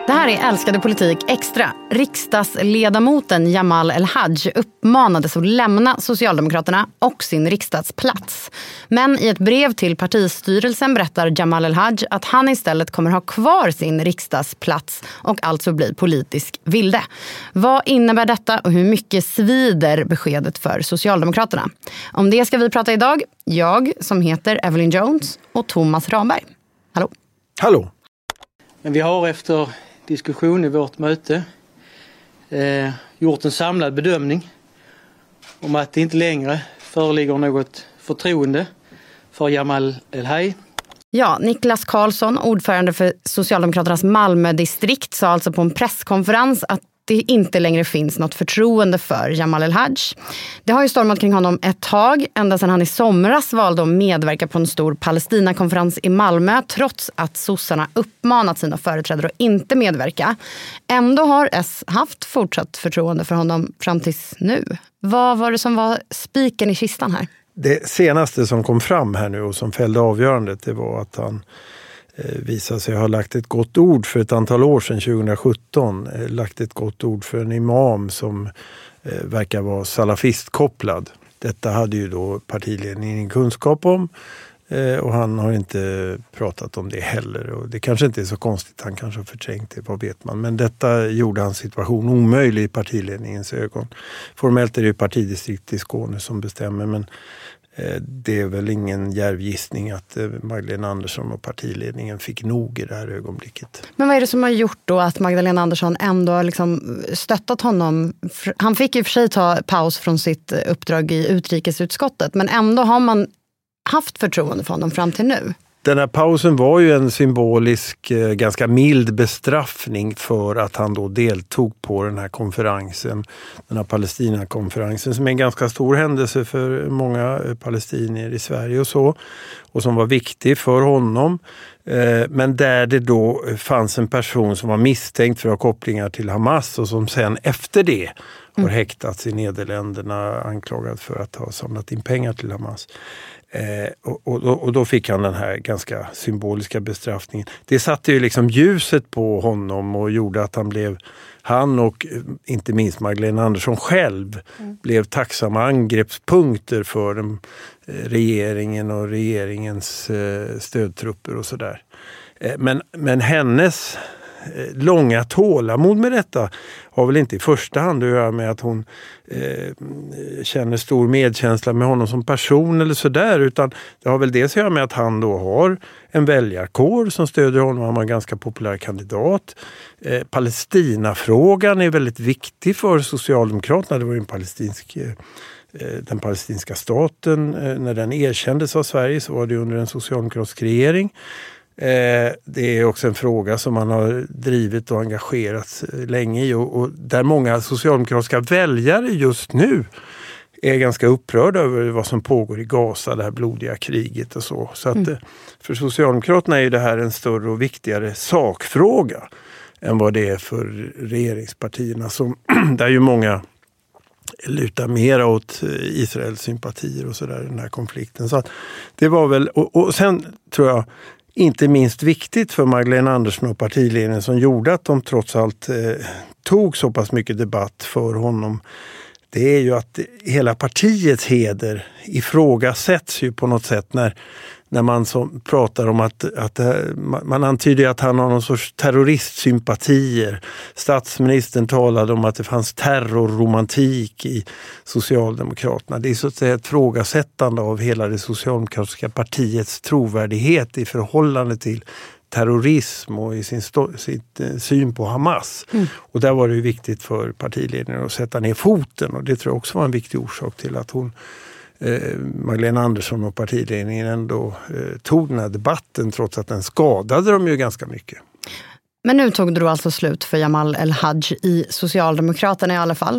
Det här är Älskade politik extra. Riksdagsledamoten Jamal El-Haj uppmanades att lämna Socialdemokraterna och sin riksdagsplats. Men i ett brev till partistyrelsen berättar Jamal El-Haj att han istället kommer ha kvar sin riksdagsplats och alltså bli politisk vilde. Vad innebär detta och hur mycket svider beskedet för Socialdemokraterna? Om det ska vi prata idag. Jag som heter Evelyn Jones och Thomas Ramberg. Hallå. Hallå. Men vi har efter diskussion i vårt möte gjort en samlad bedömning om att det inte längre föreligger något förtroende för Jamal El-Haj. Ja, Niklas Karlsson, ordförande för Socialdemokraternas Malmödistrikt, sa alltså på en presskonferens att det inte längre finns något förtroende för Jamal El-Haj. Det har ju stormat kring honom ett tag, ända sedan han i somras valde att medverka på en stor Palestina-konferens i Malmö, trots att sossarna uppmanat sina företrädare att inte medverka. Ändå har S haft fortsatt förtroende för honom fram tills nu. Vad var det som var spiken i kistan här? Det senaste som kom fram här nu och som fällde avgörandet, det var att han visade sig ha lagt ett gott ord för ett antal år sedan, 2017, lagt ett gott ord för en imam som verkar vara salafistkopplad. Detta hade ju då partiledningen ingen kunskap om och han har inte pratat om det heller. Och det kanske inte är så konstigt, han kanske har förträngt det, vad vet man. Men detta gjorde hans situation omöjlig i partiledningens ögon. Formellt är det ju partidistrikt i Skåne som bestämmer, men det är väl ingen djärvgissning att Magdalena Andersson och partiledningen fick nog i det här ögonblicket. Men vad är det som har gjort då att Magdalena Andersson ändå liksom stöttat honom? Han fick ju för sig ta paus från sitt uppdrag i utrikesutskottet, men ändå har man haft förtroende för honom fram till nu. Den här pausen var ju en symbolisk, ganska mild bestraffning för att han då deltog på den här konferensen, den här Palestina-konferensen, som är en ganska stor händelse för många palestinier i Sverige och så, och som var viktig för honom. Men där det då fanns en person som var misstänkt för att ha kopplingar till Hamas och som sen efter det har häktats i Nederländerna, anklagad för att ha samlat in pengar till Hamas. Och då fick han den här ganska symboliska bestraffningen. Det satte ju liksom ljuset på honom och gjorde att han och inte minst Magdalena Andersson själv blev tacksamma angreppspunkter för regeringen och regeringens stödtrupper och sådär. Men hennes långa tålamod med detta har väl inte i första hand att göra med att hon känner stor medkänsla med honom som person eller sådär, utan det har väl dels att göra med att han då har en väljarkår som stöder honom, han var en ganska populär kandidat. Palestinafrågan är väldigt viktig för Socialdemokraterna, det var ju den palestinska staten, när den erkändes av Sverige så var det under en socialdemokratisk regering. Det är också en fråga som man har drivit och engagerat länge i och där många socialdemokratiska väljare just nu är ganska upprörda över vad som pågår i Gaza, det här blodiga kriget och så. Så att för Socialdemokraterna är det här en större och viktigare sakfråga än vad det är för regeringspartierna, som där ju många lutar mer åt Israels sympatier och sådär i den här konflikten. Så att det var väl, och sen tror jag inte minst viktigt för Magdalena Andersson och partiledningen som gjorde att de trots allt tog så pass mycket debatt för honom. Det är ju att hela partiets heder ifrågasätts ju på något sätt när man pratar om att man antyder att han har någon sorts terroristsympatier. Statsministern talade om att det fanns terrorromantik i Socialdemokraterna. Det är så att säga ett frågasättande av hela det socialdemokratiska partiets trovärdighet i förhållande till terrorism och i sin syn på Hamas. Och där var det ju viktigt för partiledningen att sätta ner foten, och det tror jag också var en viktig orsak till att Magdalena Andersson och partiledningen ändå tog den här debatten, trots att den skadade dem ju ganska mycket. Men nu tog det då alltså slut för Jamal El-Haj i Socialdemokraterna i alla fall.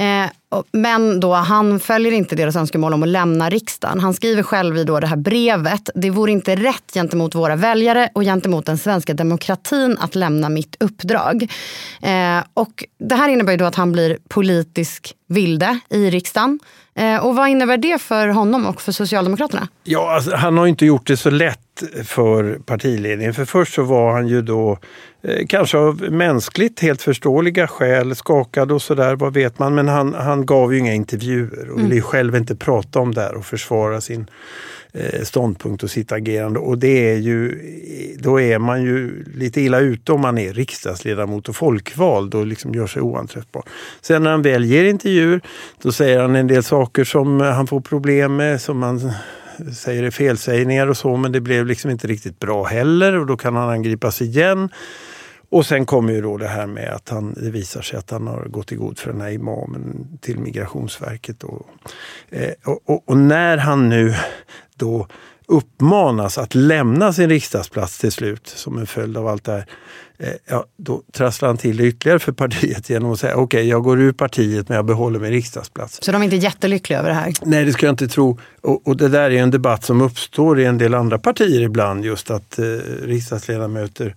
Men då han följer inte deras önskemål om att lämna riksdagen. Han skriver själv i då det här brevet: det vore inte rätt gentemot våra väljare och gentemot den svenska demokratin att lämna mitt uppdrag. Och det här innebär ju då att han blir politisk vilde i riksdagen. Och vad innebär det för honom och för Socialdemokraterna? Ja, alltså, han har inte gjort det så lätt lätt för partiledningen. För först så var han ju då kanske av mänskligt helt förståeliga skäl skakad och sådär, vad vet man. Men han gav ju inga intervjuer och ville ju själv inte prata om det här och försvara sin ståndpunkt och sitt agerande. Och det är ju, då är man ju lite illa ute om man är riksdagsledamot och folkvald och liksom gör sig oanträffbar. Sen när han väl ger intervjuer, då säger han en del saker som han får problem med, som man säger är felsägningar och så, men det blev liksom inte riktigt bra heller och då kan han angripas igen. Och sen kommer ju då det här med att det visar sig att han har gått i god för den här imamen till Migrationsverket. Och när han nu då uppmanas att lämna sin riksdagsplats till slut som en följd av allt det här, då trasslar han till det ytterligare för partiet genom att säga okej, jag går ur partiet men jag behåller min riksdagsplats. Så de är inte jättelyckliga över det här? Nej, det ska jag inte tro. Och det där är en debatt som uppstår i en del andra partier ibland, just att riksdagsledamöter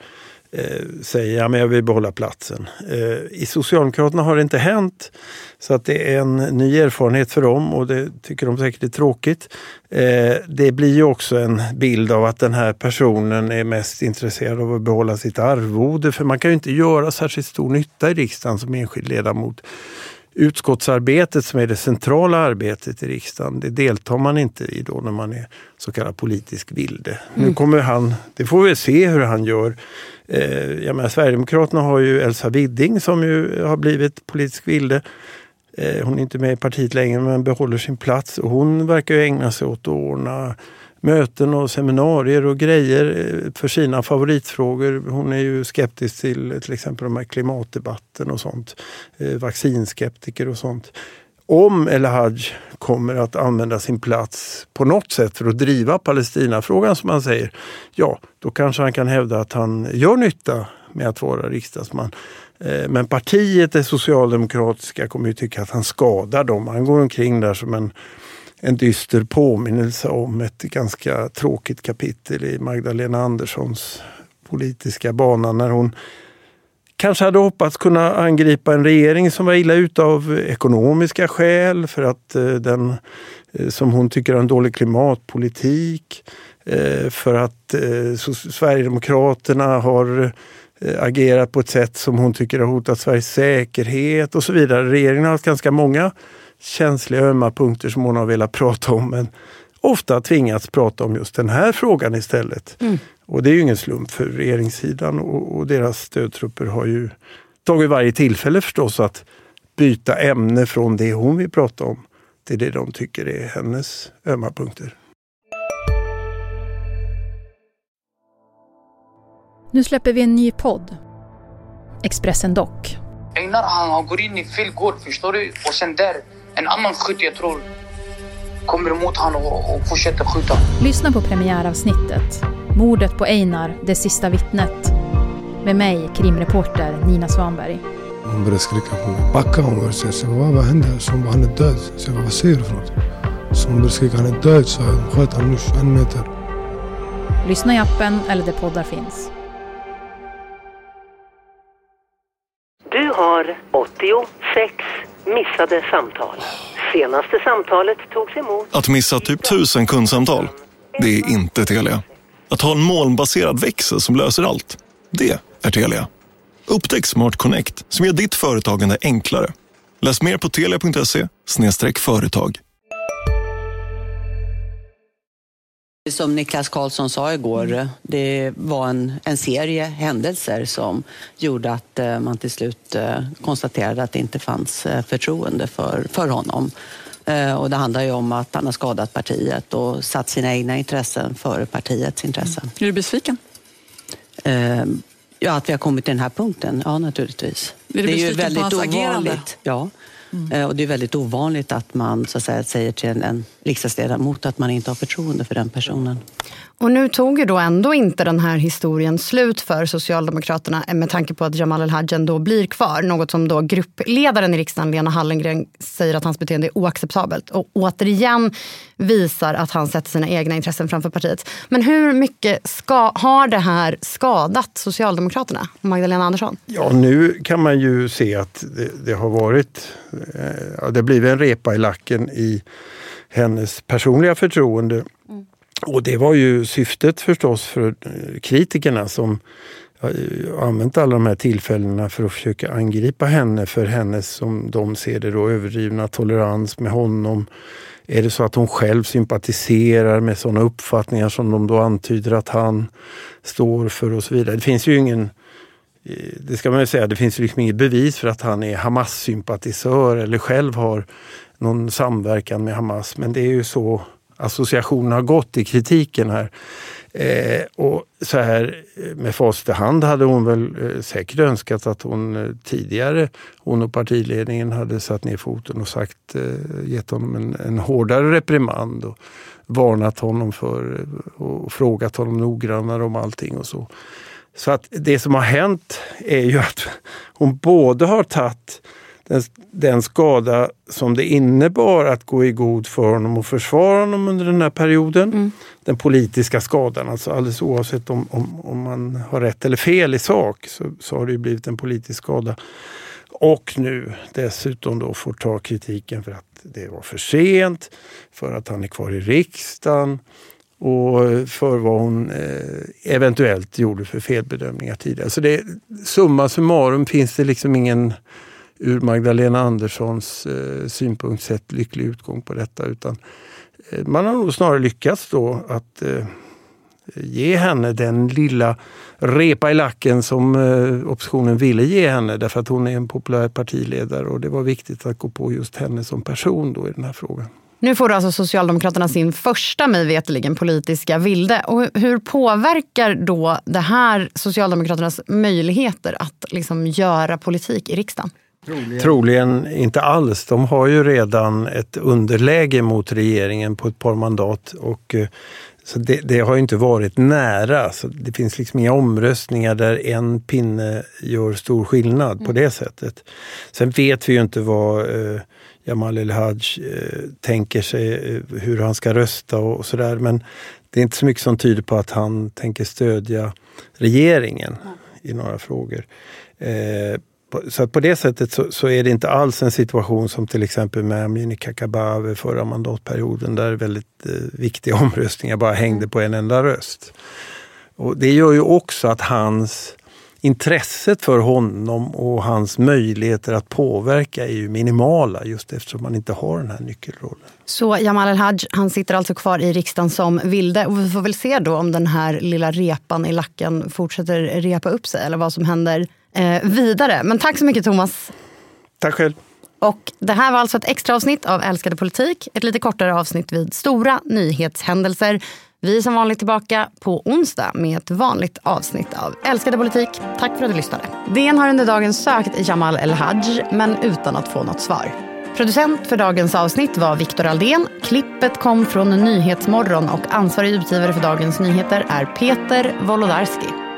säger ja, men jag vill behålla platsen. I Socialdemokraterna har det inte hänt, så att det är en ny erfarenhet för dem och det tycker de säkert är tråkigt. Det blir ju också en bild av att den här personen är mest intresserad av att behålla sitt arvode, för man kan ju inte göra särskilt stor nytta i riksdagen som enskild ledamot. Utskottsarbetet som är det centrala arbetet i riksdagen, det deltar man inte i då när man är så kallad politisk vilde. Nu kommer han, det får vi se hur han gör. Jag menar, Sverigedemokraterna har ju Elsa Widding som ju har blivit politisk vilde. Hon är inte med i partiet längre men behåller sin plats och hon verkar ju ägna sig åt att ordna möten och seminarier och grejer för sina favoritfrågor. Hon är ju skeptisk till exempel de här klimatdebatten och sånt. Vaccinskeptiker och sånt. Om El Haj kommer att använda sin plats på något sätt för att driva Palestinafrågan som man säger, ja, då kanske han kan hävda att han gör nytta med att vara riksdagsman. Men partiet, det socialdemokratiska, kommer ju tycka att han skadar dem. Han går omkring där som en dyster påminnelse om ett ganska tråkigt kapitel i Magdalena Anderssons politiska bana när hon kanske hade hoppats kunna angripa en regering som var illa ute av ekonomiska skäl för att den, som hon tycker, har en dålig klimatpolitik, för att Sverigedemokraterna har agerat på ett sätt som hon tycker har hotat Sveriges säkerhet och så vidare. Regeringen har haft ganska många känsliga ömma punkter som hon har velat prata om, men ofta tvingats prata om just den här frågan istället. Och det är ju ingen slump, för regeringssidan och deras stödtrupper har ju tagit varje tillfälle förstås att byta ämne från det hon vill prata om till det de tycker är hennes ömma punkter. Nu släpper vi en ny podd. Expressen Dock. Einar, han går in i fel gård, förstår du? Och sen där, en annan skytt, jag tror, kommer emot han och fortsätter skjuta. Lyssna på premiäravsnittet. Mordet på Einar, det sista vittnet. Med mig, krimreporter Nina Svanberg. Hon började skrika på mig. Backa, hon började säga. Så vad hände? Så hon bara, han är död. Så jag vad säger du för något? Så hon började skrika, han är död. Så jag sköt han nu 1 meter. Lyssna i appen eller där poddar finns. Du har 86 missade samtal. Senaste samtalet togs emot. Att missa typ 1000 kundsamtal, det är inte Telia. Att ha en molnbaserad växel som löser allt, det är Telia. Upptäck Smart Connect som gör ditt företagande enklare. Läs mer på telia.se/företag. Som Niklas Karlsson sa igår, det var en serie händelser som gjorde att man till slut konstaterade att det inte fanns förtroende för honom. Och det handlar ju om att han har skadat partiet och satt sina egna intressen före partiets intressen. Är du besviken? Ja, att vi har kommit till den här punkten, ja naturligtvis. Det är ju väldigt ovanligt. Ja. Och det är väldigt ovanligt att man så att säga, säger till en riksdagsledamot att man inte har förtroende för den personen. Och nu tog ju då ändå inte den här historien slut för Socialdemokraterna med tanke på att Jamal El Haj då blir kvar. Något som då gruppledaren i riksdagen, Lena Hallengren, säger att hans beteende är oacceptabelt. Och återigen visar att han sätter sina egna intressen framför partiet. Men hur mycket har det här skadat Socialdemokraterna och Magdalena Andersson? Ja, nu kan man ju se att det har varit, det blir en repa i lacken i hennes personliga förtroende. Och det var ju syftet förstås för kritikerna som använt alla de här tillfällena för att försöka angripa henne för hennes, som de ser det då, överdrivna tolerans med honom. Är det så att hon själv sympatiserar med sådana uppfattningar som de då antyder att han står för och så vidare. Det finns ju ingen, det ska man ju säga, det finns ju liksom inget bevis för att han är Hamas-sympatisör eller själv har någon samverkan med Hamas. Men det är ju så associationen har gått i kritiken här. Och så här med facit i hand hade hon väl säkert önskat att hon tidigare, hon och partiledningen hade satt ner foten och sagt, gett honom en hårdare reprimand och varnat honom för och frågat honom noggrannare om allting och så. Så att det som har hänt är ju att hon både har tagit den skada som det innebar att gå i god för honom och försvara honom under den här perioden. Den politiska skadan, alltså alldeles oavsett om man har rätt eller fel i sak så har det ju blivit en politisk skada. Och nu dessutom då får ta kritiken för att det var för sent, för att han är kvar i riksdagen och för vad hon eventuellt gjorde för felbedömningar tidigare. Så det, summa summarum finns det liksom ingen ur Magdalena Anderssons synpunkt sett lycklig utgång på detta, utan man har nog snarare lyckats då att ge henne den lilla repa i lacken som oppositionen ville ge henne, därför att hon är en populär partiledare och det var viktigt att gå på just henne som person då i den här frågan. Nu får alltså Socialdemokraterna sin första, mig veteligen, politiska vilde. Och hur påverkar då det här Socialdemokraternas möjligheter att liksom göra politik i riksdagen? Troligen inte alls. De har ju redan ett underläge mot regeringen på ett par mandat och så det har ju inte varit nära. Så det finns liksom inga omröstningar där en pinne gör stor skillnad på det sättet. Sen vet vi ju inte vad Jamal El-Haj tänker sig, hur han ska rösta och sådär. Men det är inte så mycket som tyder på att han tänker stödja regeringen i några frågor. Så att på det sättet så är det inte alls en situation som till exempel med Amineh Kakabaveh förra mandatperioden, där väldigt viktiga omröstningar bara hängde på en enda röst. Och det gör ju också att hans intresset för honom och hans möjligheter att påverka är ju minimala, just eftersom man inte har den här nyckelrollen. Så Jamal El-Haj, han sitter alltså kvar i riksdagen som vilde, och vi får väl se då om den här lilla repan i lacken fortsätter repa upp sig eller vad som händer vidare. Men tack så mycket, Thomas. Tack själv. Och det här var alltså ett extra avsnitt av Älskade politik. Ett lite kortare avsnitt vid stora nyhetshändelser. Vi är som vanligt tillbaka på onsdag med ett vanligt avsnitt av Älskade politik. Tack för att du lyssnade. DN har under dagen sökt Jamal El-Haj, men utan att få något svar. Producent för dagens avsnitt var Viktor Aldén. Klippet kom från Nyhetsmorgon och ansvarig utgivare för dagens nyheter är Peter Wolodarski.